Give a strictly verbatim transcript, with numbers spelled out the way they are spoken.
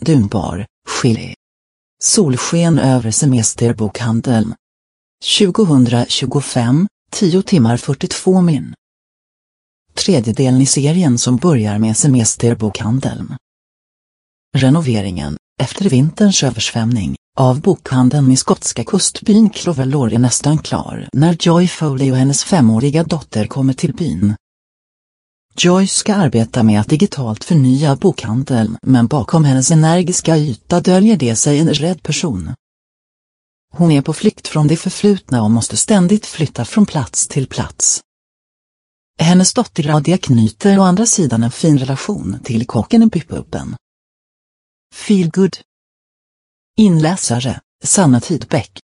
Dunbar, Chile. Solsken över semesterbokhandeln. tjugohundratjugofem, tio timmar fyrtiotvå min. Tredjedelen i serien som börjar med semesterbokhandeln. Renoveringen, efter vinterns översvämning, av bokhandeln i skotska kustbyn Clovelor är nästan klar när Joy Foley och hennes femåriga dotter kommer till byn. Joy ska arbeta med att digitalt förnya bokhandeln, men bakom hennes energiska yta döljer det sig en rädd person. Hon är på flykt från det förflutna och måste ständigt flytta från plats till plats. Hennes dotter Radia knyter å andra sidan en fin relation till kocken i bypuben. Feel good. Inläsare, Sanna Tidbeck.